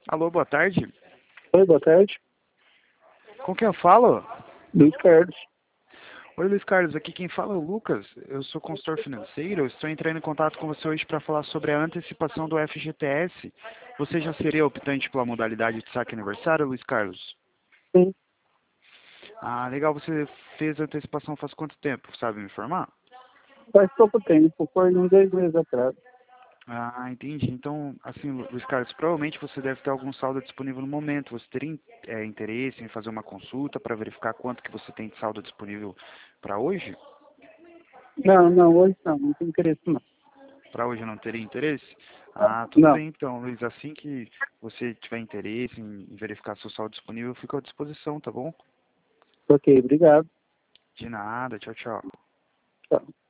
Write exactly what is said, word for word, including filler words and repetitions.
Alô, boa tarde. Oi, boa tarde. Com quem eu falo? Luiz Carlos. Oi, Luiz Carlos. Aqui quem fala é o Lucas. Eu sou consultor financeiro. Eu estou entrando em contato com você hoje para falar sobre a antecipação do F G T S. Você já seria optante pela modalidade de saque aniversário, Luiz Carlos? Sim, Ah, legal. Você fez a antecipação faz quanto tempo? Sabe me informar? faz pouco tempo, foi uns dois meses atrás. Ah, entendi. Então, assim, Lu- Luiz Carlos, provavelmente você deve ter algum saldo disponível no momento. Você teria é, interesse em fazer uma consulta para verificar quanto que você tem de saldo disponível para hoje? Não, não, hoje não, não tem interesse não. Para hoje não teria interesse? Ah, tudo Não, bem então, Luiz. Assim que você tiver interesse em verificar seu saldo disponível, eu fico à disposição, tá bom? ok, obrigado. De nada. Tchau, tchau. Tchau.